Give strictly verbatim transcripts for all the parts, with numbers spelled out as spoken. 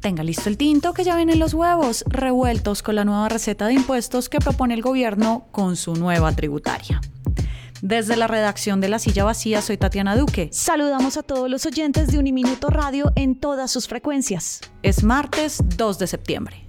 Tenga listo el tinto que ya vienen los huevos revueltos con la nueva receta de impuestos que propone el gobierno con su nueva tributaria. Desde la redacción de La Silla Vacía, soy Tatiana Duque. Saludamos a todos los oyentes de Uniminuto Radio en todas sus frecuencias. Es martes dos de septiembre.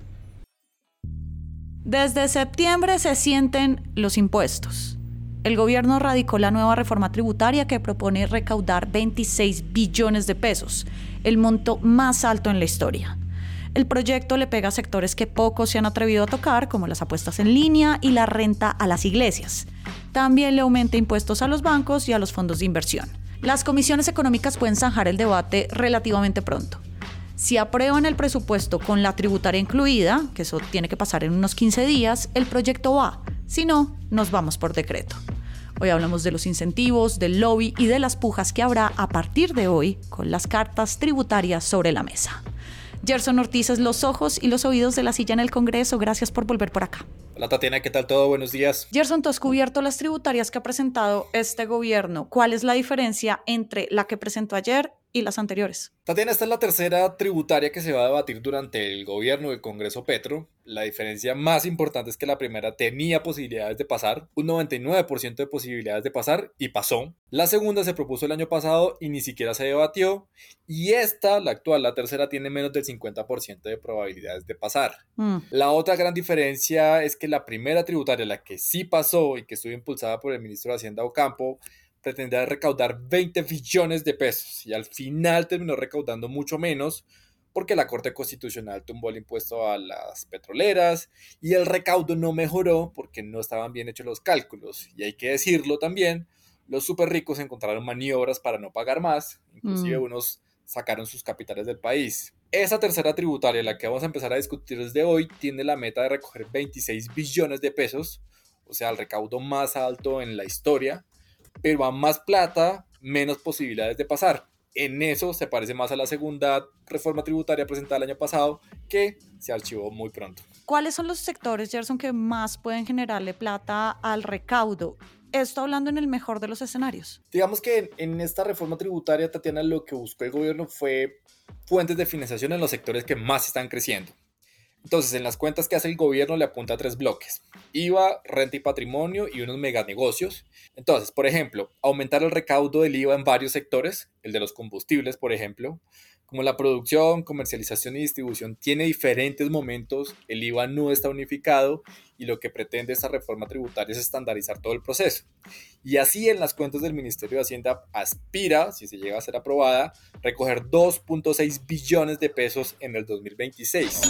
Desde septiembre se sienten los impuestos. El gobierno radicó la nueva reforma tributaria que propone recaudar veintiséis billones de pesos, el monto más alto en la historia. El proyecto le pega a sectores que pocos se han atrevido a tocar, como las apuestas en línea y la renta a las iglesias. También le aumenta impuestos a los bancos y a los fondos de inversión. Las comisiones económicas pueden zanjar el debate relativamente pronto. Si aprueban el presupuesto con la tributaria incluida, que eso tiene que pasar en unos quince días, el proyecto va. Si no, nos vamos por decreto. Hoy hablamos de los incentivos, del lobby y de las pujas que habrá a partir de hoy con las cartas tributarias sobre la mesa. Gerson Ortiz es los ojos y los oídos de La Silla en el Congreso. Gracias por volver por acá. Hola Tatiana, ¿qué tal todo? Buenos días. Gerson, tú has cubierto las tributarias que ha presentado este gobierno. ¿Cuál es la diferencia entre la que presentó ayer y las anteriores? Tatiana, esta es la tercera tributaria que se va a debatir durante el gobierno del Congreso Petro. La diferencia más importante es que la primera tenía posibilidades de pasar, un noventa y nueve por ciento de posibilidades de pasar y pasó. La segunda se propuso el año pasado y ni siquiera se debatió. Y esta, la actual, la tercera, tiene menos del cincuenta por ciento de probabilidades de pasar. Mm. La otra gran diferencia es que la primera tributaria, la que sí pasó y que estuvo impulsada por el ministro de Hacienda Ocampo, pretendía recaudar veinte billones de pesos y al final terminó recaudando mucho menos porque la Corte Constitucional tumbó el impuesto a las petroleras y el recaudo no mejoró porque no estaban bien hechos los cálculos. Y hay que decirlo también, los súper ricos encontraron maniobras para no pagar más, inclusive mm. unos sacaron sus capitales del país. Esa tercera tributaria, la que vamos a empezar a discutir desde hoy, tiene la meta de recoger veintiséis billones de pesos, o sea, el recaudo más alto en la historia, pero a más plata, menos posibilidades de pasar. En eso se parece más a la segunda reforma tributaria presentada el año pasado, que se archivó muy pronto. ¿Cuáles son los sectores, Gerson, que más pueden generarle plata al recaudo? Esto hablando en el mejor de los escenarios. Digamos que en esta reforma tributaria, Tatiana, lo que buscó el gobierno fue fuentes de financiación en los sectores que más están creciendo. Entonces, en las cuentas que hace el gobierno le apunta a tres bloques: I V A, renta y patrimonio y unos meganegocios. Entonces, por ejemplo, aumentar el recaudo del I V A en varios sectores, el de los combustibles, por ejemplo. Como la producción, comercialización y distribución tiene diferentes momentos, el I V A no está unificado y lo que pretende esta reforma tributaria es estandarizar todo el proceso. Y así en las cuentas del Ministerio de Hacienda aspira, si se llega a ser aprobada, recoger dos punto seis billones de pesos en el dos mil veintiséis.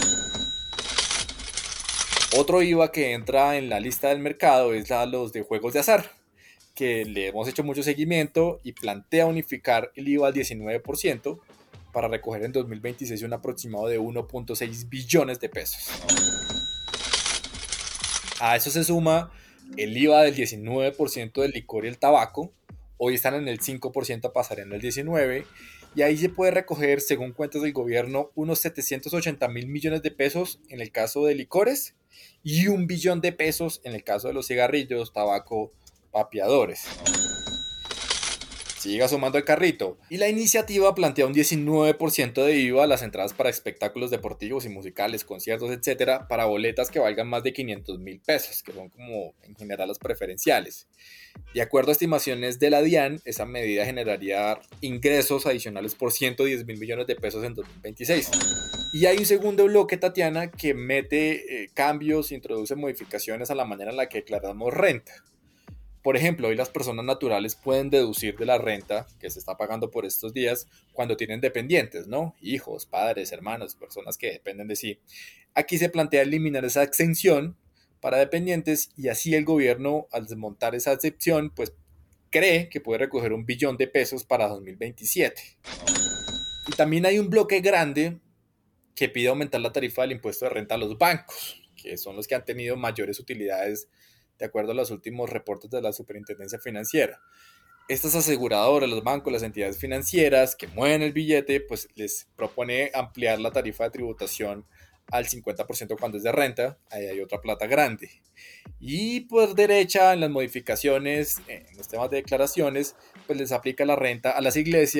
Otro I V A que entra en la lista del mercado es la de los de juegos de azar, que le hemos hecho mucho seguimiento y plantea unificar el I V A al diecinueve por ciento para recoger en dos mil veintiséis un aproximado de uno punto seis billones de pesos. A eso se suma el I V A del diecinueve por ciento del licor y el tabaco. Hoy están en el cinco por ciento, pasarán al diecinueve por ciento. Y ahí se puede recoger, según cuentas del gobierno, unos setecientos ochenta mil millones de pesos en el caso de licores y un billón de pesos en el caso de los cigarrillos, tabaco, vapeadores. Siga sumando el carrito. Y la iniciativa plantea un diecinueve por ciento de I V A a las entradas para espectáculos deportivos y musicales, conciertos, etcétera, para boletas que valgan más de quinientos mil pesos, que son como en general las preferenciales. De acuerdo a estimaciones de la DIAN, esa medida generaría ingresos adicionales por ciento diez mil millones de pesos en dos mil veintiséis. Y hay un segundo bloque, Tatiana, que mete eh, cambios, introduce modificaciones a la manera en la que declaramos renta. Por ejemplo, hoy las personas naturales pueden deducir de la renta que se está pagando por estos días cuando tienen dependientes, ¿no? Hijos, padres, hermanos, personas que dependen de sí. Aquí se plantea eliminar esa exención para dependientes y así el gobierno, al desmontar esa excepción, pues cree que puede recoger un billón de pesos para dos mil veintisiete. Y también hay un bloque grande que pide aumentar la tarifa del impuesto de renta a los bancos, que son los que han tenido mayores utilidades de acuerdo a los últimos reportes de la Superintendencia Financiera. Estas aseguradoras, los bancos, las entidades financieras que mueven el billete, pues les propone ampliar la tarifa de tributación al cincuenta por ciento cuando es de renta. Ahí hay otra plata grande. Y por derecha, en las modificaciones, en los temas de declaraciones, pues les aplica la renta a las iglesias,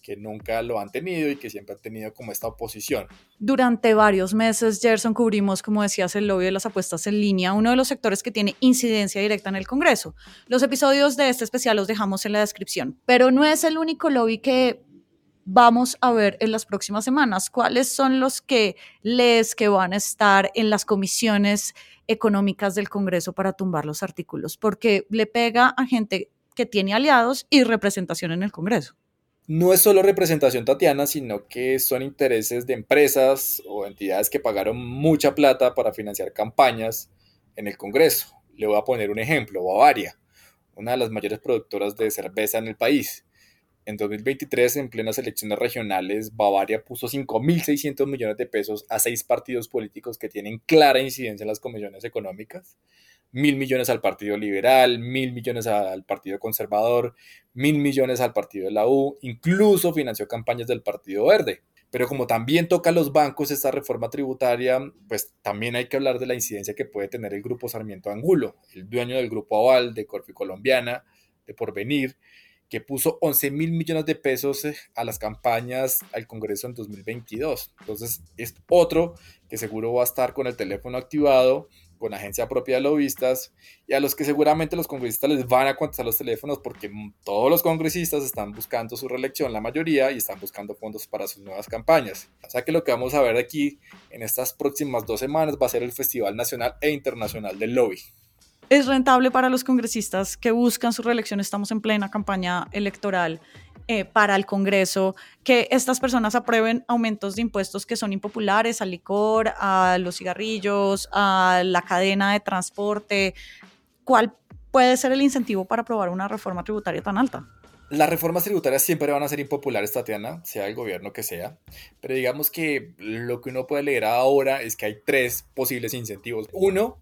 que nunca lo han tenido y que siempre han tenido como esta oposición. Durante varios meses, Gerson, cubrimos, como decías, el lobby de las apuestas en línea, uno de los sectores que tiene incidencia directa en el Congreso. Los episodios de este especial los dejamos en la descripción, pero no es el único lobby que vamos a ver en las próximas semanas. ¿Cuáles son los que lees que van a estar en las comisiones económicas del Congreso para tumbar los artículos? Porque le pega a gente que tiene aliados y representación en el Congreso. No es solo representación, Tatiana, sino que son intereses de empresas o entidades que pagaron mucha plata para financiar campañas en el Congreso. Le voy a poner un ejemplo: Bavaria, una de las mayores productoras de cerveza en el país. En dos mil veintitrés, en plenas elecciones regionales, Bavaria puso cinco mil seiscientos millones de pesos a seis partidos políticos que tienen clara incidencia en las comisiones económicas. Mil millones al Partido Liberal, mil millones al Partido Conservador, mil millones al Partido de la U, incluso financió campañas del Partido Verde. Pero como también toca a los bancos esta reforma tributaria, pues también hay que hablar de la incidencia que puede tener el Grupo Sarmiento Angulo, el dueño del Grupo Aval, de Corfi Colombiana, de Porvenir, que puso once mil millones de pesos a las campañas al Congreso en dos mil veintidós. Entonces es otro que seguro va a estar con el teléfono activado, con agencia propia de lobistas, y a los que seguramente los congresistas les van a contestar los teléfonos porque todos los congresistas están buscando su reelección, la mayoría, y están buscando fondos para sus nuevas campañas. O sea que lo que vamos a ver aquí en estas próximas dos semanas va a ser el Festival Nacional e Internacional del Lobby. Es rentable para los congresistas que buscan su reelección. Estamos en plena campaña electoral eh, para el Congreso, que estas personas aprueben aumentos de impuestos que son impopulares al licor, a los cigarrillos, a la cadena de transporte. ¿Cuál puede ser el incentivo para aprobar una reforma tributaria tan alta? Las reformas tributarias siempre van a ser impopulares, Tatiana, sea el gobierno que sea, pero digamos que lo que uno puede leer ahora es que hay tres posibles incentivos. Uno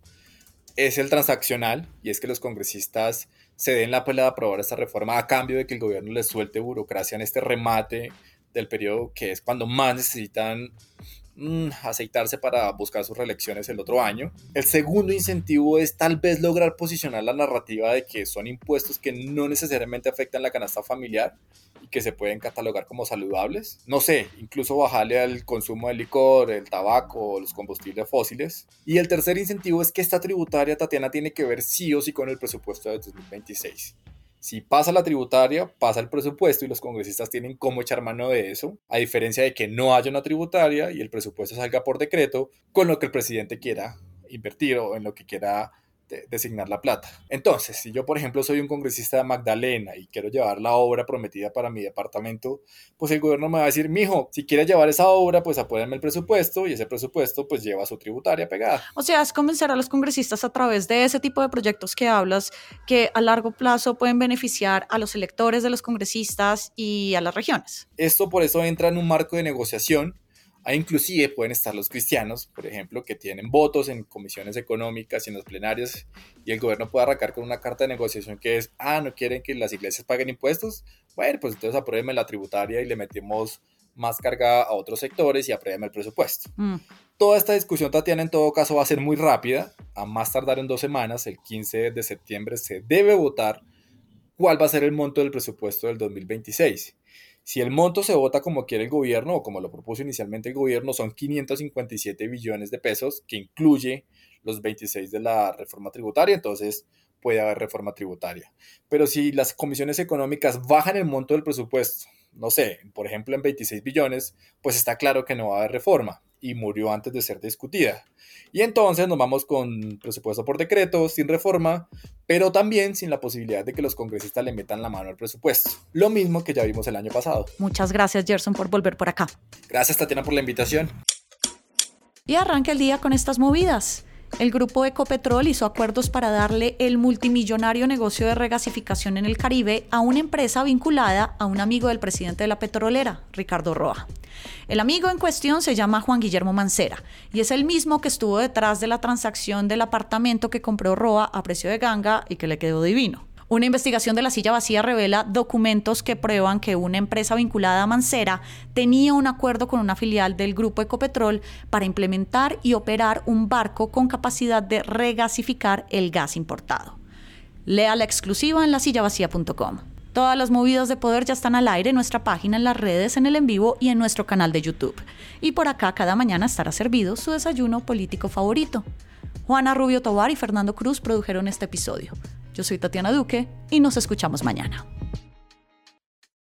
es el transaccional, y es que los congresistas se den la pelea de aprobar esta reforma a cambio de que el gobierno les suelte burocracia en este remate del periodo, que es cuando más necesitan mmm, aceitarse para buscar sus reelecciones el otro año. El segundo incentivo es tal vez lograr posicionar la narrativa de que son impuestos que no necesariamente afectan la canasta familiar y que se pueden catalogar como saludables. No sé, incluso bajarle al consumo de licor, el tabaco o los combustibles fósiles. Y el tercer incentivo es que esta tributaria, Tatiana, tiene que ver sí o sí con el presupuesto de dos mil veintiséis. Si pasa la tributaria, pasa el presupuesto y los congresistas tienen cómo echar mano de eso, a diferencia de que no haya una tributaria y el presupuesto salga por decreto con lo que el presidente quiera invertir o en lo que quiera de designar la plata. Entonces, si yo, por ejemplo, soy un congresista de Magdalena y quiero llevar la obra prometida para mi departamento, pues el gobierno me va a decir: mijo, si quieres llevar esa obra, pues apóyame el presupuesto, y ese presupuesto pues lleva su tributaria pegada. O sea, es convencer a los congresistas a través de ese tipo de proyectos que hablas, que a largo plazo pueden beneficiar a los electores de los congresistas y a las regiones. Esto por eso entra en un marco de negociación. Ahí inclusive pueden estar los cristianos, por ejemplo, que tienen votos en comisiones económicas y en los plenarios, y el gobierno puede arrancar con una carta de negociación que es: ah, ¿no quieren que las iglesias paguen impuestos? Bueno, pues entonces apruébenme la tributaria y le metemos más carga a otros sectores y apruébenme el presupuesto. Mm. Toda esta discusión, Tatiana, en todo caso va a ser muy rápida. A más tardar en dos semanas, el quince de septiembre, se debe votar cuál va a ser el monto del presupuesto del dos mil veintiséis. Si el monto se vota como quiere el gobierno o como lo propuso inicialmente el gobierno, son quinientos cincuenta y siete billones de pesos, que incluye los veintiséis de la reforma tributaria, entonces puede haber reforma tributaria. Pero si las comisiones económicas bajan el monto del presupuesto, no sé, por ejemplo en veintiséis billones, pues está claro que no va a haber reforma y murió antes de ser discutida. Y entonces nos vamos con presupuesto por decreto, sin reforma, pero también sin la posibilidad de que los congresistas le metan la mano al presupuesto. Lo mismo que ya vimos el año pasado. Muchas gracias, Gerson, por volver por acá. Gracias, Tatiana, por la invitación. Y arranca el día con estas movidas. El grupo Ecopetrol hizo acuerdos para darle el multimillonario negocio de regasificación en el Caribe a una empresa vinculada a un amigo del presidente de la petrolera, Ricardo Roa. El amigo en cuestión se llama Juan Guillermo Mancera y es el mismo que estuvo detrás de la transacción del apartamento que compró Roa a precio de ganga y que le quedó divino. Una investigación de La Silla Vacía revela documentos que prueban que una empresa vinculada a Mancera tenía un acuerdo con una filial del grupo Ecopetrol para implementar y operar un barco con capacidad de regasificar el gas importado. Lea la exclusiva en la silla vacía punto com. Todas las movidas de poder ya están al aire en nuestra página, en las redes, en el en vivo y en nuestro canal de YouTube. Y por acá cada mañana estará servido su desayuno político favorito. Juana Rubio Tovar y Fernando Cruz produjeron este episodio. Yo soy Tatiana Duque y nos escuchamos mañana.